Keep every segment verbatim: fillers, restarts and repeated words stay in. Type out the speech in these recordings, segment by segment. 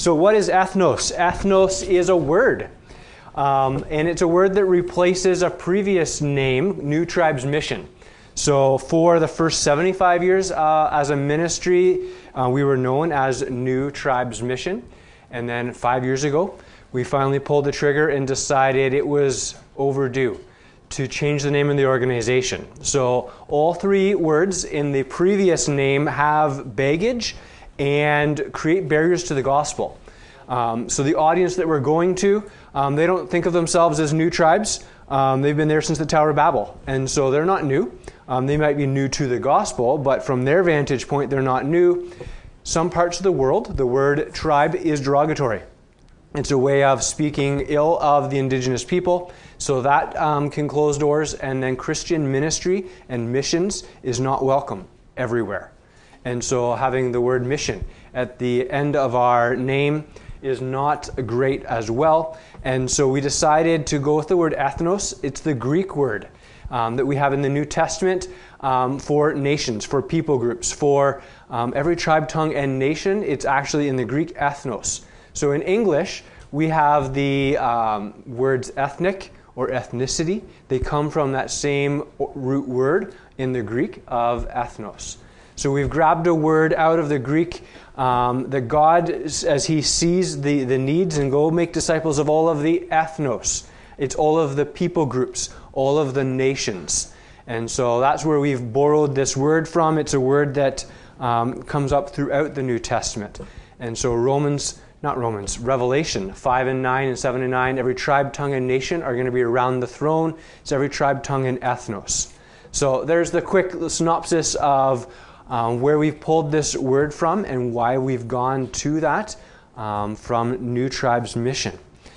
So what is ethnos? Ethnos is a word. Um, and it's a word that replaces a previous name, New Tribes Mission. So for the first seventy-five years uh, as a ministry, uh, we were known as New Tribes Mission. And then five years ago, we finally pulled the trigger and decided it was overdue to change the name of the organization. So all three words in the previous name have baggage and create barriers to the gospel. Um, so the audience that we're going to, um, they don't think of themselves as new tribes. Um, they've been there since the Tower of Babel. And so they're not new. Um, they might be new to the gospel, but from their vantage point, they're not new. Some parts of the world, the word tribe is derogatory. It's a way of speaking ill of the indigenous people. So that um, can close doors. And then Christian ministry and missions is not welcome everywhere. And so having the word mission at the end of our name is not great as well. And so we decided to go with the word ethnos. It's the Greek word um, that we have in the New Testament um, for nations, for people groups, for um, every tribe, tongue, and nation. It's actually in the Greek ethnos. So in English, we have the um, words ethnic or ethnicity. They come from that same root word in the Greek of ethnos. So we've grabbed a word out of the Greek um, that God, as he sees the, the needs, and go make disciples of all of the ethnos. It's all of the people groups, all of the nations. And so that's where we've borrowed this word from. It's a word that um, comes up throughout the New Testament. And so Romans, not Romans, Revelation five and nine and seven and nine, every tribe, tongue, and nation are going to be around the throne. It's every tribe, tongue, and ethnos. So there's the quick synopsis of Um, where we've pulled this word from and why we've gone to that um, from New Tribes Mission.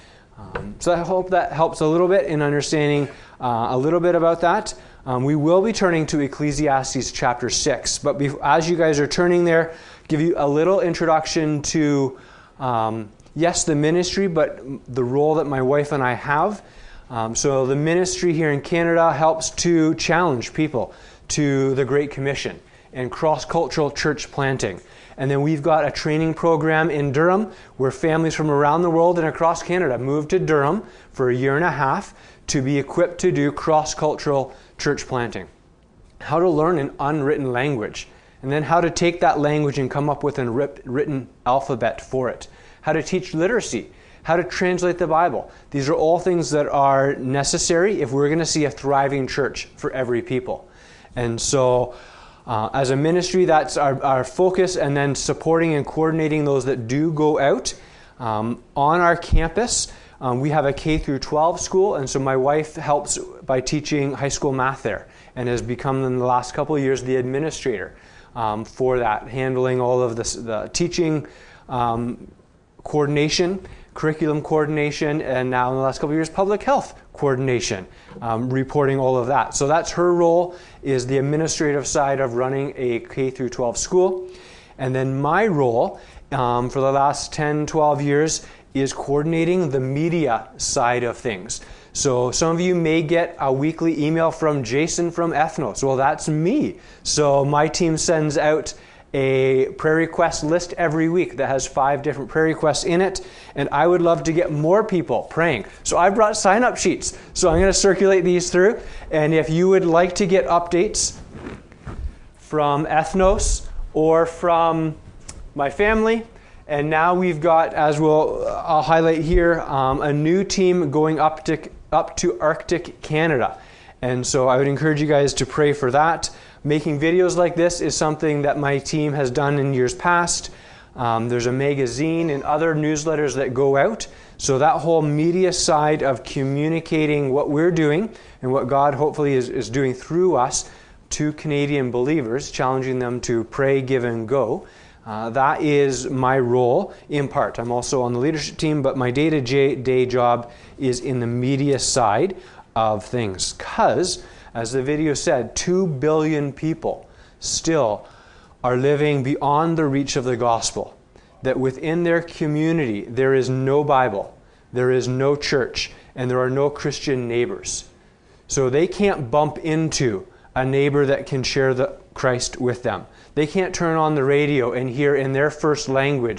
Um, so I hope that helps a little bit in understanding uh, a little bit about that. Um, we will be turning to Ecclesiastes chapter six, but bef- as you guys are turning there, give you a little introduction to, um, yes, the ministry, but the role that my wife and I have. Um, so the ministry here in Canada helps to challenge people to the Great Commission and cross-cultural church planting. And then we've got a training program in Durham where families from around the world and across Canada move to Durham for a year and a half to be equipped to do cross-cultural church planting. How to learn an unwritten language, and then how to take that language and come up with a written alphabet for it. How to teach literacy, how to translate the Bible. These are all things that are necessary if we're going to see a thriving church for every people. And so Uh, as a ministry, that's our, our focus, and then supporting and coordinating those that do go out. Um, on our campus, um, we have a K through twelve school, and so my wife helps by teaching high school math there, and has become in the last couple of years the administrator um, for that, handling all of this, the teaching um, coordination, curriculum coordination, and now in the last couple of years, public health coordination, um, reporting all of that. So that's her role, is the administrative side of running a K through twelve school. And then my role um, for the last ten, twelve years is coordinating the media side of things. So some of you may get a weekly email from Jason from Ethnos. Well, that's me. So my team sends out a prayer request list every week that has five different prayer requests in it, and I would love to get more people praying. So I brought sign-up sheets. So I'm going to circulate these through, and if you would like to get updates from Ethnos or from my family, and now we've got, as we'll I'll highlight here, um, a new team going up to up to Arctic Canada, and so I would encourage you guys to pray for that. Making videos like this is something that my team has done in years past. Um, there's a magazine and other newsletters that go out. So that whole media side of communicating what we're doing and what God hopefully is, is doing through us to Canadian believers, challenging them to pray, give, and go. Uh, that is my role in part. I'm also on the leadership team, but my day-to-day job is in the media side of things. Because, as the video said, two billion people still are living beyond the reach of the gospel. That within their community, there is no Bible, there is no church, and there are no Christian neighbors. So they can't bump into a neighbor that can share the Christ with them. They can't turn on the radio and hear in their first language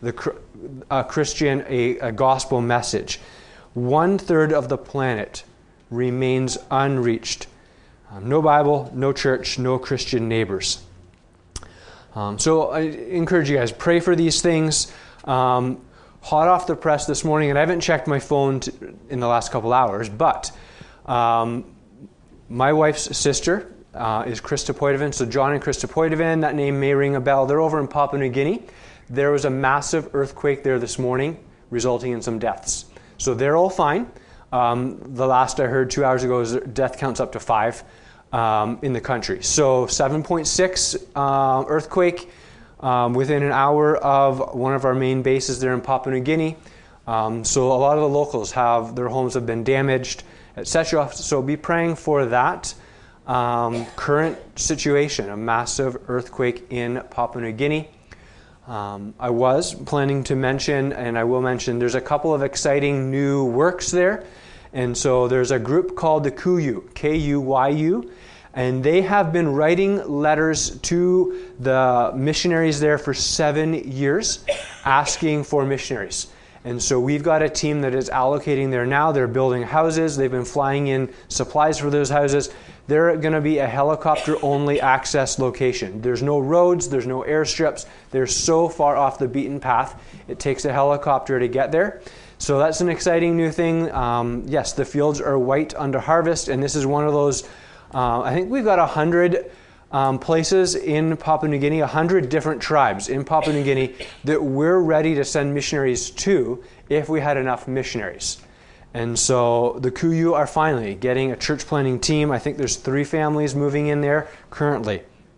the a Christian, a, a gospel message. One third of the planet remains unreached. Um, no Bible, no church, no Christian neighbors. Um, so I encourage you guys, pray for these things. Um, hot off the press this morning, and I haven't checked my phone to, in the last couple hours, but um, my wife's sister uh, is Krista Poitevin. So John and Krista Poitevin, that name may ring a bell. They're over in Papua New Guinea. There was a massive earthquake there this morning, resulting in some deaths. So they're all fine. Um, the last I heard two hours ago is death counts up to five um, in the country. So seven point six uh, earthquake um, within an hour of one of our main bases there in Papua New Guinea. Um, so a lot of the locals have, their homes have been damaged, et cetera. So be praying for that um, current situation, a massive earthquake in Papua New Guinea. Um, I was planning to mention, and I will mention, there's a couple of exciting new works there. And so there's a group called the Kuyu, K U Y U, and they have been writing letters to the missionaries there for seven years, asking for missionaries. And so we've got a team that is allocating there now. They're building houses. They've been flying in supplies for those houses. They're going to be a helicopter-only access location. There's no roads. There's no airstrips. They're so far off the beaten path. It takes a helicopter to get there. So that's an exciting new thing. Um, yes, the fields are white under harvest, and this is one of those, uh, I think we've got one hundred um, places in Papua New Guinea, one hundred different tribes in Papua New Guinea that we're ready to send missionaries to if we had enough missionaries. And so the Kuyu are finally getting a church planting team. I think there's three families moving in there currently.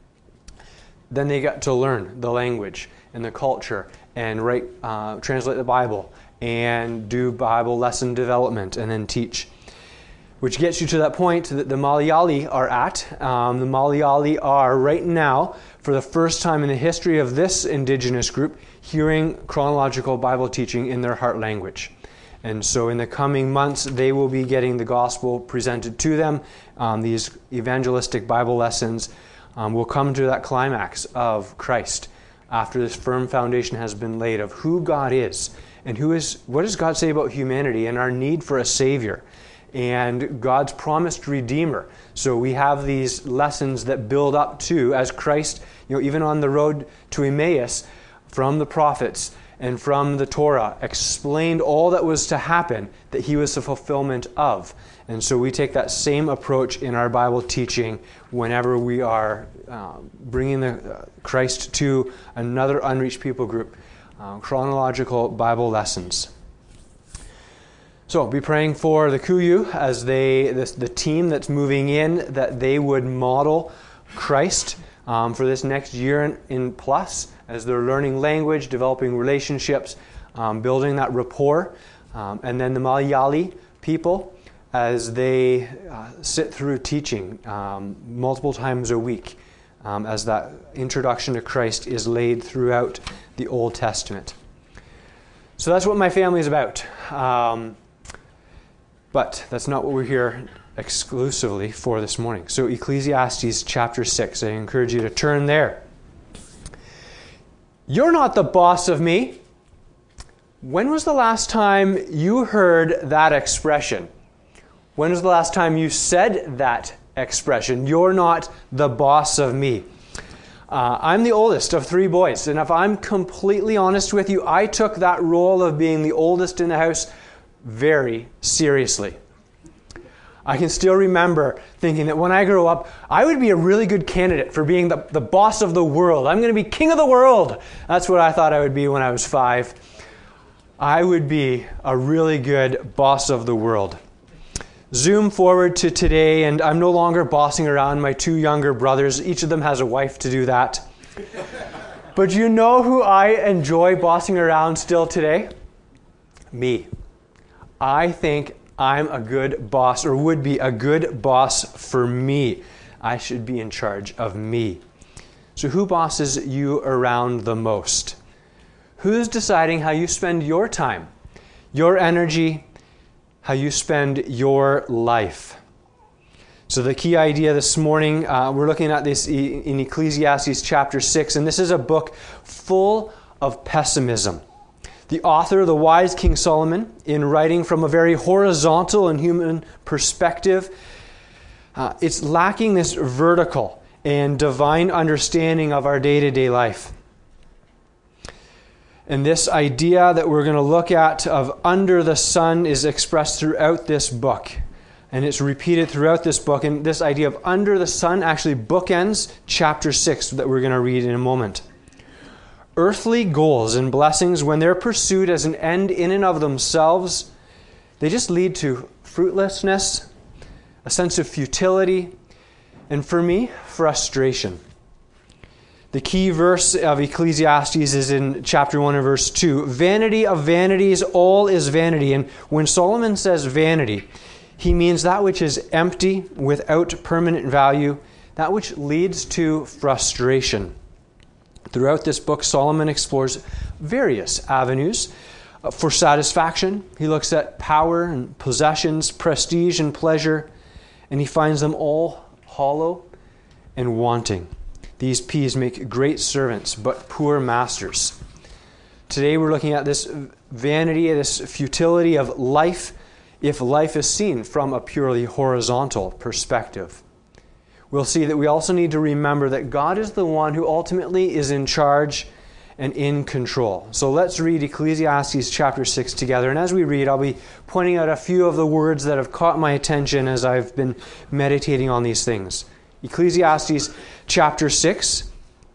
Then they got to learn the language and the culture and write, uh, translate the Bible and do Bible lesson development and then teach. Which gets you to that point that the Malayali are at. Um, the Malayali are right now, for the first time in the history of this indigenous group, hearing chronological Bible teaching in their heart language. And so in the coming months, they will be getting the gospel presented to them. Um, these evangelistic Bible lessons um, will come to that climax of Christ after this firm foundation has been laid of who God is and who is, what does God say about humanity and our need for a Savior and God's promised Redeemer. So we have these lessons that build up to, as Christ, you know, even on the road to Emmaus, from the prophets and from the Torah, explained all that was to happen, that he was the fulfillment of. And so we take that same approach in our Bible teaching whenever we are uh, bringing the, uh, Christ to another unreached people group, uh, chronological Bible lessons. So be praying for the Kuyu as they, this, the team that's moving in, that they would model Christ um, for this next year in, in plus, as they're learning language, developing relationships, um, building that rapport. Um, and then the Malayali people, as they uh, sit through teaching um, multiple times a week, um, as that introduction to Christ is laid throughout the Old Testament. So that's what my family is about. Um, but that's not what we're here exclusively for this morning. So Ecclesiastes chapter six, I encourage you to turn there. You're not the boss of me. When was the last time you heard that expression? When was the last time you said that expression? You're not the boss of me. Uh, I'm the oldest of three boys, and if I'm completely honest with you, I took that role of being the oldest in the house very seriously. I can still remember thinking that when I grow up, I would be a really good candidate for being the, the boss of the world. I'm going to be king of the world. That's what I thought I would be when I was five. I would be a really good boss of the world. Zoom forward to today, and I'm no longer bossing around my two younger brothers. Each of them has a wife to do that. But you know who I enjoy bossing around still today? Me. I think I'm a good boss, or would be a good boss for me. I should be in charge of me. So who bosses you around the most? Who's deciding how you spend your time, your energy, how you spend your life? So the key idea this morning, uh, we're looking at this in Ecclesiastes chapter six, and this is a book full of pessimism. The author, the wise King Solomon, in writing from a very horizontal and human perspective, uh, it's lacking this vertical and divine understanding of our day-to-day life. And this idea that we're going to look at of under the sun is expressed throughout this book. And it's repeated throughout this book. And this idea of under the sun actually bookends chapter six that we're going to read in a moment. Earthly goals and blessings, when they're pursued as an end in and of themselves, they just lead to fruitlessness, a sense of futility, and for me, frustration. The key verse of Ecclesiastes is in chapter one and verse two. Vanity of vanities, all is vanity. And when Solomon says vanity, he means that which is empty, without permanent value, that which leads to frustration. Throughout this book, Solomon explores various avenues for satisfaction. He looks at power and possessions, prestige and pleasure, and he finds them all hollow and wanting. These P's make great servants, but poor masters. Today we're looking at this vanity, this futility of life, if life is seen from a purely horizontal perspective. We'll see that we also need to remember that God is the one who ultimately is in charge and in control. So let's read Ecclesiastes chapter six together. And as we read, I'll be pointing out a few of the words that have caught my attention as I've been meditating on these things. Ecclesiastes chapter six.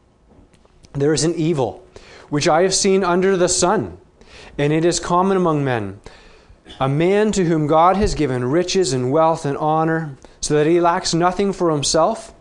There is an evil which I have seen under the sun, and it is common among men. A man to whom God has given riches and wealth and honor, so that he lacks nothing for himself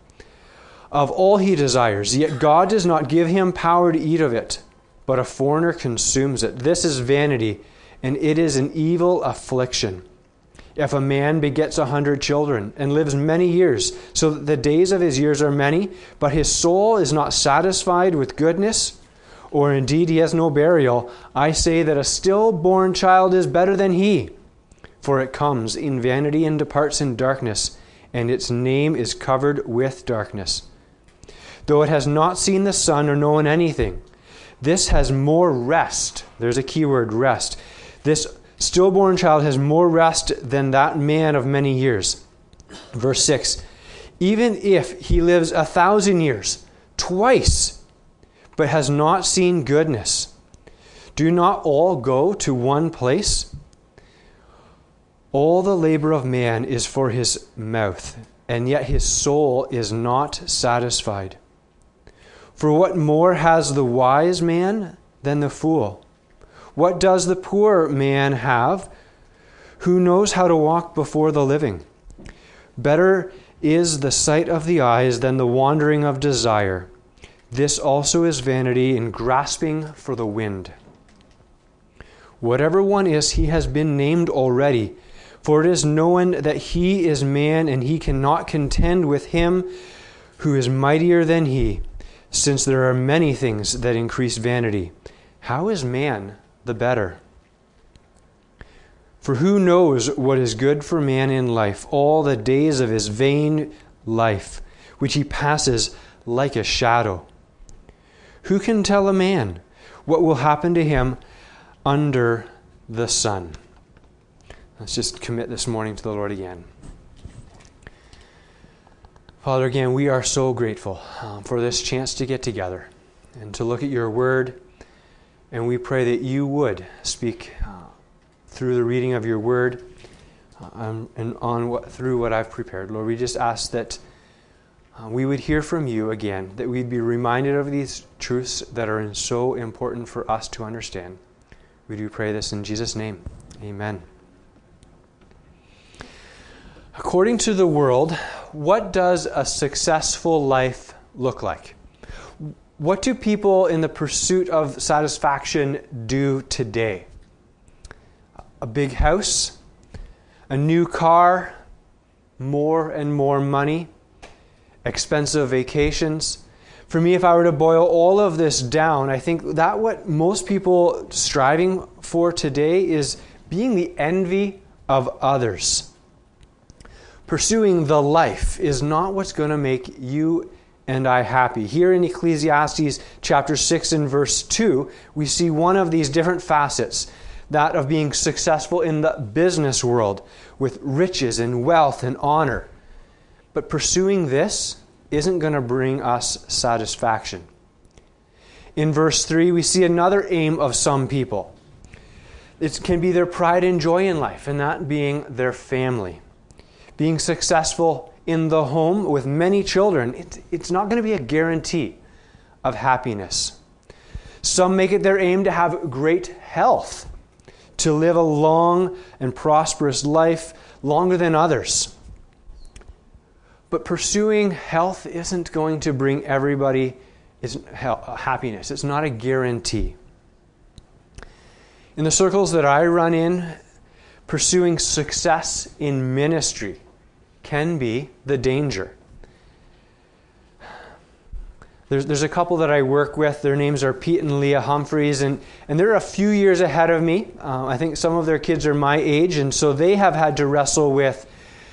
of all he desires. Yet God does not give him power to eat of it, but a foreigner consumes it. This is vanity, and it is an evil affliction. If a man begets a hundred children and lives many years, so that the days of his years are many, but his soul is not satisfied with goodness, or indeed he has no burial, I say that a stillborn child is better than he. For it comes in vanity and departs in darkness, and its name is covered with darkness. Though it has not seen the sun or known anything, this has more rest. There's a key word, rest. This stillborn child has more rest than that man of many years. Verse six, even if he lives a thousand years, twice, but has not seen goodness, do not all go to one place? All the labor of man is for his mouth, and yet his soul is not satisfied. For what more has the wise man than the fool? What does the poor man have who knows how to walk before the living? Better is the sight of the eyes than the wandering of desire. This also is vanity and grasping for the wind. Whatever one is, he has been named already. For it is known that he is man, and he cannot contend with him who is mightier than he, since there are many things that increase vanity. How is man the better? For who knows what is good for man in life, all the days of his vain life, which he passes like a shadow? Who can tell a man what will happen to him under the sun? Let's just commit this morning to the Lord again. Father, again, we are so grateful um, for this chance to get together and to look at your word. And we pray that you would speak uh, through the reading of your word uh, um, and on what, through what I've prepared. Lord, we just ask that uh, we would hear from you again, that we'd be reminded of these truths that are so important for us to understand. We do pray this in Jesus' name. Amen. According to the world, what does a successful life look like? What do people in the pursuit of satisfaction do today? A big house, a new car, more and more money, expensive vacations. For me, if I were to boil all of this down, I think that what most people striving for today is being the envy of others. Pursuing the life is not what's going to make you and I happy. Here in Ecclesiastes chapter six and verse two, we see one of these different facets, that of being successful in the business world with riches and wealth and honor. But pursuing this isn't going to bring us satisfaction. In verse three, we see another aim of some people. It can be their pride and joy in life, and that being their family. Being successful in the home with many children, it, it's not going to be a guarantee of happiness. Some make it their aim to have great health, to live a long and prosperous life, longer than others. But pursuing health isn't going to bring everybody happiness. It's not a guarantee. In the circles that I run in, pursuing success in ministry can be the danger. There's, there's a couple that I work with. Their names are Pete and Leah Humphreys, and, and they're a few years ahead of me. Uh, I think some of their kids are my age, and so they have had to wrestle with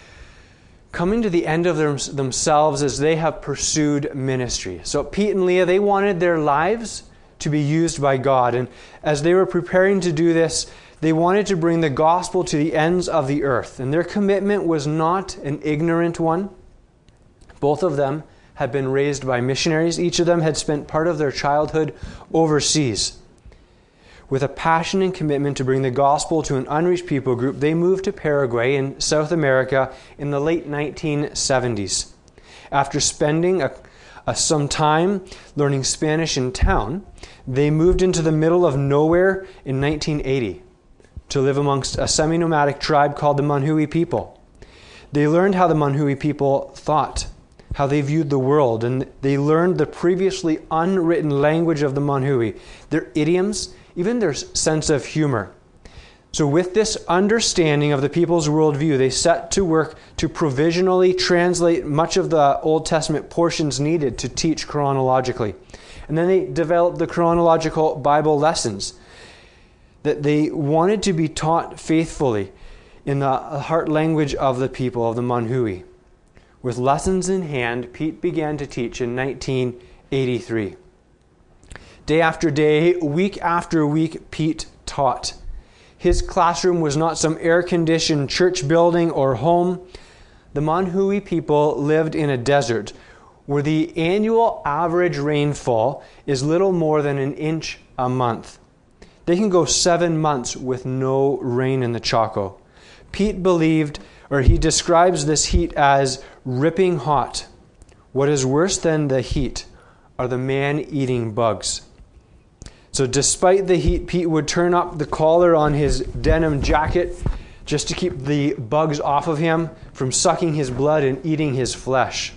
coming to the end of their, themselves as they have pursued ministry. So Pete and Leah, they wanted their lives to be used by God, and as they were preparing to do this, they wanted to bring the gospel to the ends of the earth, and their commitment was not an ignorant one. Both of them had been raised by missionaries. Each of them had spent part of their childhood overseas. With a passion and commitment to bring the gospel to an unreached people group, they moved to Paraguay in South America in the late nineteen seventies. After spending a, a, some time learning Spanish in town, they moved into the middle of nowhere in nineteen eighty to live amongst a semi-nomadic tribe called the Manhui people. They learned how the Manhui people thought, how they viewed the world, and they learned the previously unwritten language of the Manhui, their idioms, even their sense of humor. So with this understanding of the people's worldview, they set to work to provisionally translate much of the Old Testament portions needed to teach chronologically. And then they developed the chronological Bible lessons that they wanted to be taught faithfully in the heart language of the people of the Manhui. With lessons in hand, Pete began to teach in nineteen eighty-three. Day after day, week after week, Pete taught. His classroom was not some air-conditioned church building or home. The Manhui people lived in a desert where the annual average rainfall is little more than an inch a month. They can go seven months with no rain in the Chaco. Pete believed, or he describes this heat as ripping hot. What is worse than the heat are the man-eating bugs. So despite the heat, Pete would turn up the collar on his denim jacket just to keep the bugs off of him from sucking his blood and eating his flesh.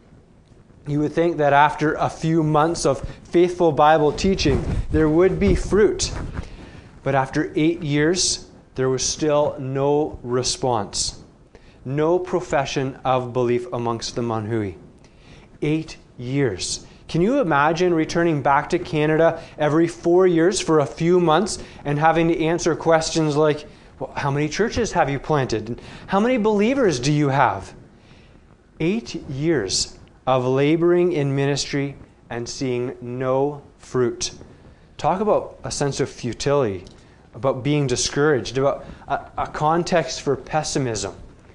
You would think that after a few months of faithful Bible teaching, there would be fruit. But after eight years, there was still no response. No profession of belief amongst the Manhui. Eight years. Can you imagine returning back to Canada every four years for a few months and having to answer questions like, well, how many churches have you planted? How many believers do you have? Eight years of laboring in ministry and seeing no fruit. Talk about a sense of futility, about being discouraged, about a, a context for pessimism.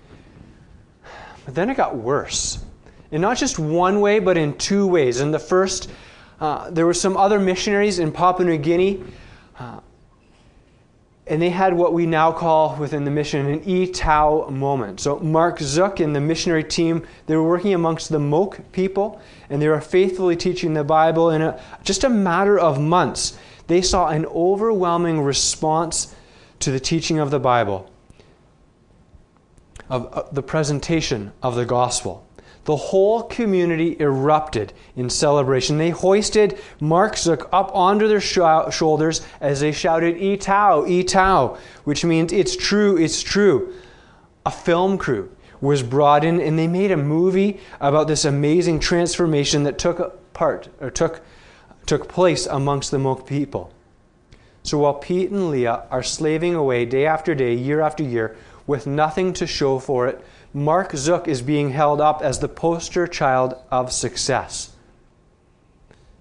But then it got worse. In not just one way, but in two ways. In the first, uh, there were some other missionaries in Papua New Guinea, uh, and they had what we now call within the mission an E Tau moment. So Mark Zook and the missionary team, they were working amongst the Moke people, and they were faithfully teaching the Bible. In a, just a matter of months, they saw an overwhelming response to the teaching of the Bible, of uh, the presentation of the gospel. The whole community erupted in celebration. They hoisted Mark Zook up onto their sh- shoulders as they shouted, "E Tau, E Tau," which means it's true, it's true. A film crew was brought in, and they made a movie about this amazing transformation that took part or took took place amongst the Moke people. So while Pete and Leah are slaving away day after day, year after year, with nothing to show for it, Mark Zook is being held up as the poster child of success.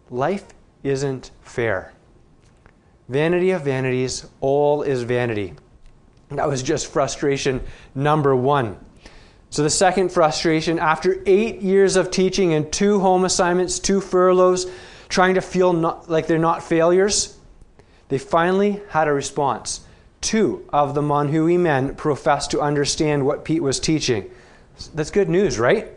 life isn't fair. Vanity of vanities, all is vanity. That was just frustration number one. So the second frustration, after eight years of teaching and two home assignments, two furloughs, trying to feel not, like they're not failures, they finally had a response. Two of the Manhui men professed to understand what Pete was teaching. That's good news, right?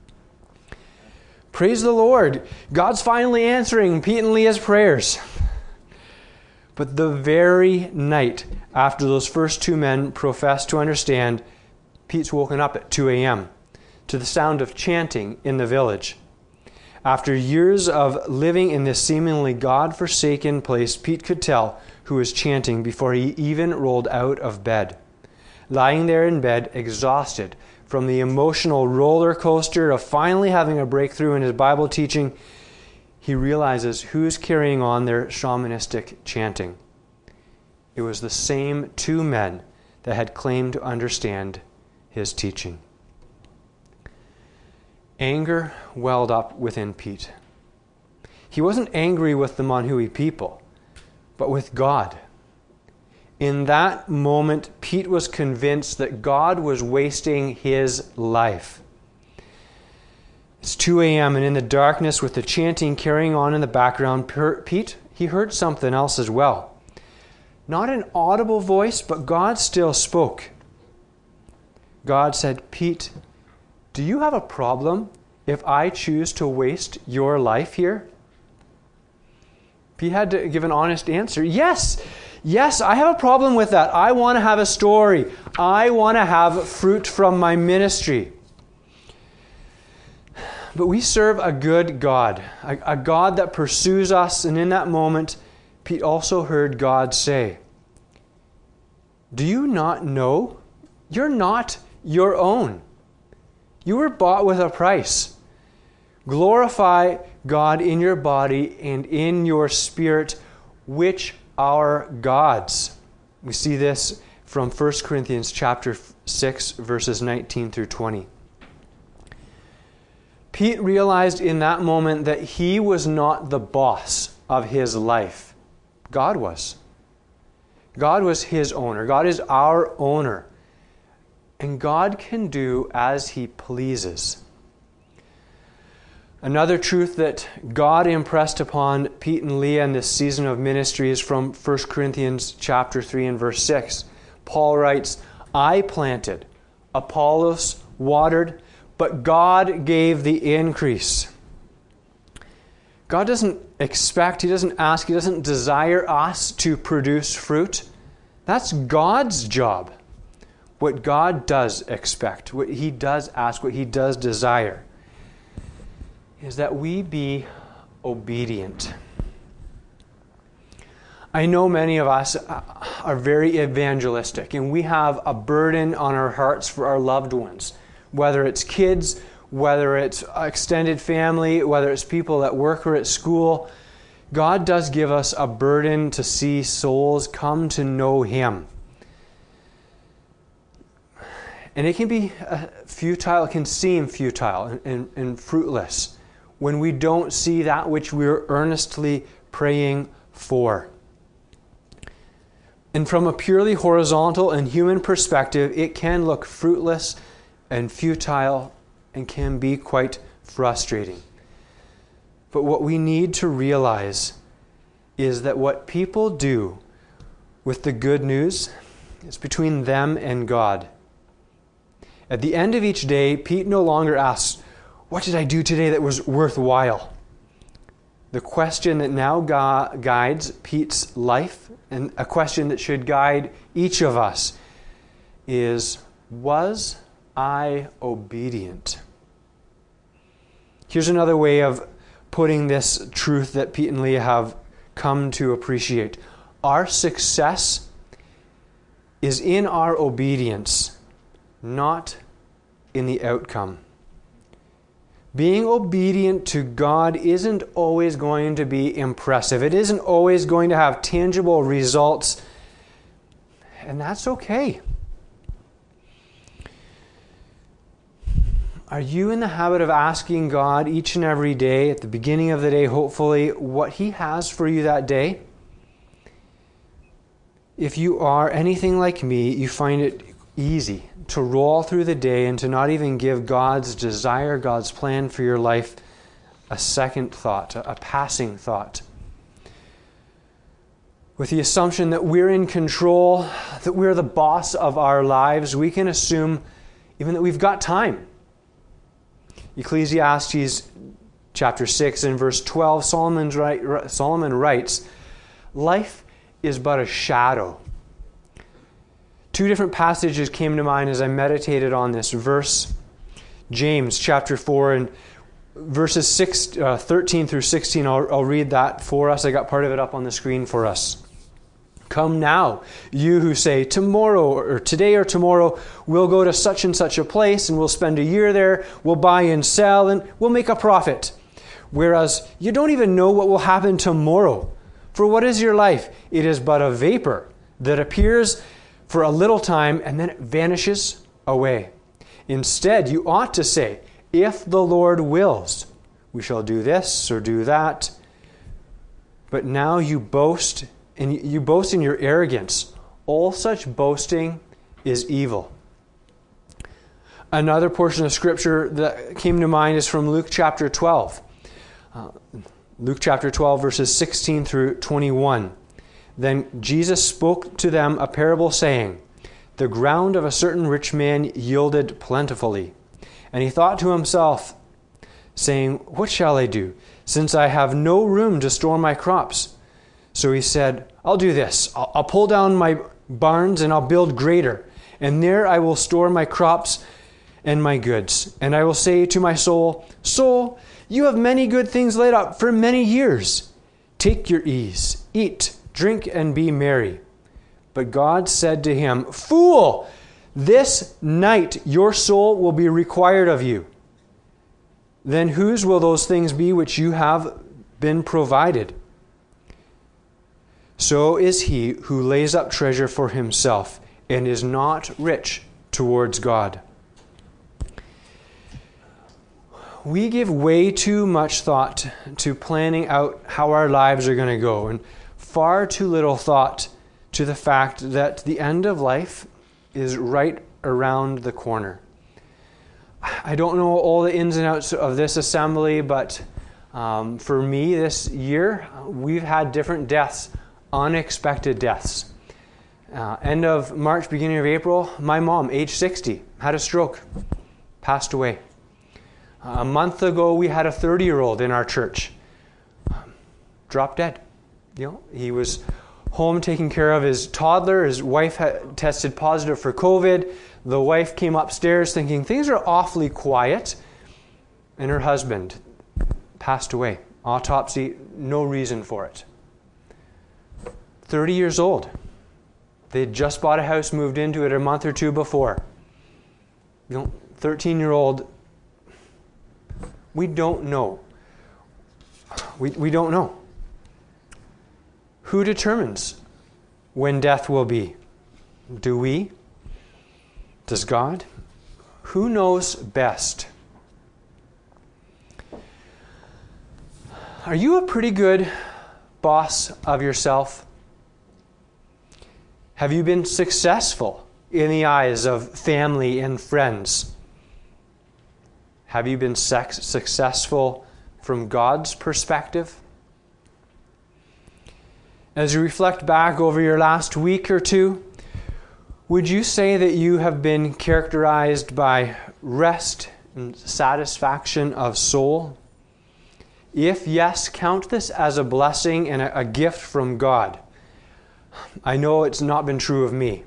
Praise the Lord. God's finally answering Pete and Leah's prayers. But the very night after those first two men professed to understand, Pete's woken up at two a.m. to the sound of chanting in the village. After years of living in this seemingly God-forsaken place, Pete could tell who was chanting before he even rolled out of bed. Lying there in bed, exhausted from the emotional roller coaster of finally having a breakthrough in his Bible teaching, he realizes who's carrying on their shamanistic chanting. It was the same two men that had claimed to understand his teaching. Anger welled up within Pete. He wasn't angry with the Manhui people, but with God. In that moment, Pete was convinced that God was wasting his life. It's two a.m. and in the darkness with the chanting carrying on in the background, Pete, he heard something else as well. Not an audible voice, but God still spoke. God said, Pete, do you have a problem if I choose to waste your life here? Pete had to give an honest answer. Yes, yes, I have a problem with that. I want to have a story. I want to have fruit from my ministry. But we serve a good God, a, a God that pursues us. And in that moment, Pete also heard God say, do you not know? You're not your own. You were bought with a price. Glorify God in your body and in your spirit, which are God's. We see this from First Corinthians chapter six, verses nineteen through twenty. Pete realized in that moment that he was not the boss of his life. God was. God was his owner. God is our owner. And God can do as he pleases. Another truth that God impressed upon Pete and Leah in this season of ministry is from First Corinthians chapter three and verse six. Paul writes, I planted, Apollos watered, but God gave the increase. God doesn't expect, he doesn't ask, he doesn't desire us to produce fruit. That's God's job. What God does expect, what he does ask, what he does desire, is that we be obedient. I know many of us are very evangelistic, and we have a burden on our hearts for our loved ones, whether it's kids, whether it's extended family, whether it's people at work or at school. God does give us a burden to see souls come to know him. And it can be futile, it can seem futile and, and, and fruitless when we don't see that which we're earnestly praying for. And from a purely horizontal and human perspective, it can look fruitless and futile and can be quite frustrating. But what we need to realize is that what people do with the good news is between them and God. At the end of each day, Pete no longer asks, what did I do today that was worthwhile? The question that now gu- guides Pete's life, and a question that should guide each of us, is, was I obedient? Here's another way of putting this truth that Pete and Leah have come to appreciate. Our success is in our obedience, not in the outcome. Being obedient to God isn't always going to be impressive. It isn't always going to have tangible results, and that's okay. Are you in the habit of asking God each and every day, at the beginning of the day, hopefully, what He has for you that day? If you are anything like me, you find it easy to roll through the day and to not even give God's desire, God's plan for your life a second thought, a passing thought. With the assumption that we're in control, that we're the boss of our lives, we can assume even that we've got time. Ecclesiastes chapter six and verse twelve, Solomon's right, Solomon writes, "Life is but a shadow." Two different passages came to mind as I meditated on this verse. James chapter four and verses six, uh, thirteen through sixteen. I'll, I'll read that for us. I got part of it up on the screen for us. "Come now, you who say, tomorrow or today or tomorrow, we'll go to such and such a place and we'll spend a year there, we'll buy and sell and we'll make a profit. Whereas you don't even know what will happen tomorrow. For what is your life? It is but a vapor that appears for a little time and then it vanishes away. Instead, you ought to say, if the Lord wills, we shall do this or do that. But now you boast, and you boast in your arrogance. All such boasting is evil." Another portion of Scripture that came to mind is from Luke chapter twelve. Uh, Luke chapter twelve, verses sixteen through twenty-one. "Then Jesus spoke to them a parable, saying, The ground of a certain rich man yielded plentifully. And he thought to himself, saying, What shall I do, since I have no room to store my crops? So he said, I'll do this. I'll, I'll pull down my barns and I'll build greater. And there I will store my crops and my goods. And I will say to my soul, Soul, you have many good things laid up for many years. Take your ease, eat, drink, and be merry. But God said to him, Fool, this night your soul will be required of you. Then whose will those things be which you have been provided? So is he who lays up treasure for himself and is not rich towards God." We give way too much thought to planning out how our lives are going to go, and far too little thought to the fact that the end of life is right around the corner. I don't know all the ins and outs of this assembly, but um, for me this year, we've had different deaths, unexpected deaths. Uh, end of March, beginning of April, my mom, age sixty, had a stroke, passed away. A month ago, we had a thirty-year-old in our church, um, dropped dead. You know, he was home taking care of his toddler. His wife had tested positive for COVID. The wife came upstairs thinking things are awfully quiet, and her husband passed away. Autopsy, no reason for it. thirty years old. They had just bought a house, moved into it a month or two before. You know, thirteen-year-old. We don't know. We, we don't know. Who determines when death will be? Do we? Does God? Who knows best? Are you a pretty good boss of yourself? Have you been successful in the eyes of family and friends? Have you been sex- successful from God's perspective? As you reflect back over your last week or two, would you say that you have been characterized by rest and satisfaction of soul? If yes, count this as a blessing and a, a gift from God. I know it's not been true of me.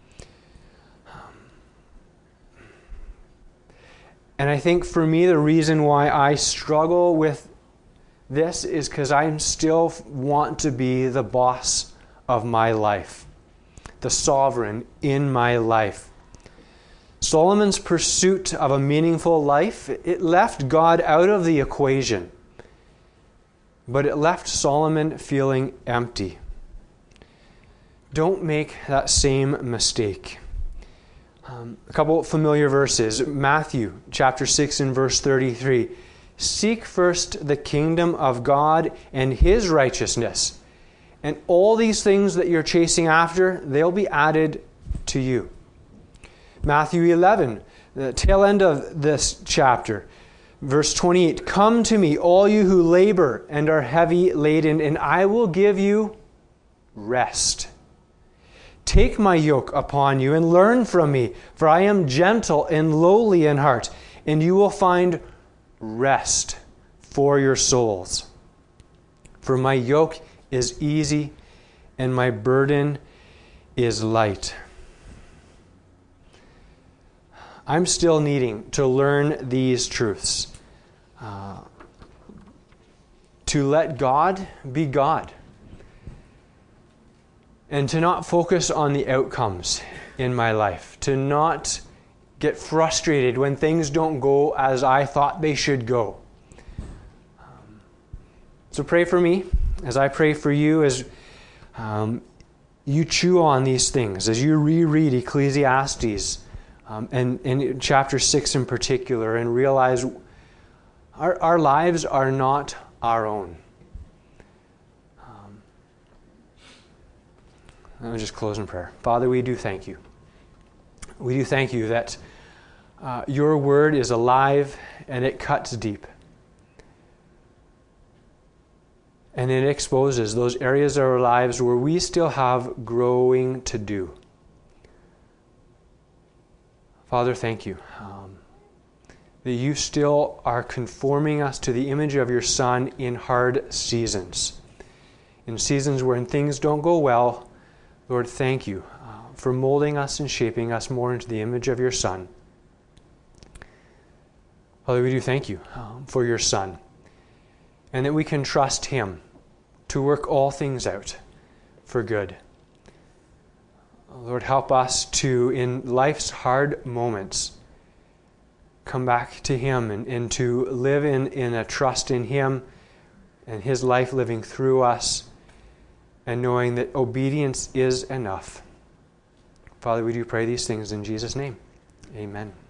And I think for me, the reason why I struggle with this is because I still want to be the boss of my life, the sovereign in my life. Solomon's pursuit of a meaningful life, it left God out of the equation, but it left Solomon feeling empty. Don't make that same mistake. Um, a couple familiar verses. Matthew chapter six and verse thirty-three. Seek first the kingdom of God and His righteousness, and all these things that you're chasing after, they'll be added to you. Matthew eleven, the tail end of this chapter, verse twenty-eight. Come to me, all you who labor and are heavy laden, and I will give you rest. Take my yoke upon you and learn from me, for I am gentle and lowly in heart, and you will find rest for your souls. For my yoke is easy and my burden is light. I'm still needing to learn these truths. Uh, to let God be God. And to not focus on the outcomes in my life. To not get frustrated when things don't go as I thought they should go. Um, so pray for me as I pray for you as um, you chew on these things, as you reread Ecclesiastes um, and, and chapter six in particular, and realize our, our lives are not our own. Let me just close in prayer. Father, we do thank you. We do thank you that uh, your word is alive and it cuts deep. And it exposes those areas of our lives where we still have growing to do. Father, thank you um, that you still are conforming us to the image of your Son in hard seasons. In seasons when things don't go well, Lord, thank you uh, for molding us and shaping us more into the image of your Son. Father, we do thank you um, for your Son, and that we can trust him to work all things out for good. Lord, help us to, in life's hard moments, come back to him and, and to live in, in a trust in him and his life living through us, and knowing that obedience is enough. Father, we do pray these things in Jesus' name. Amen.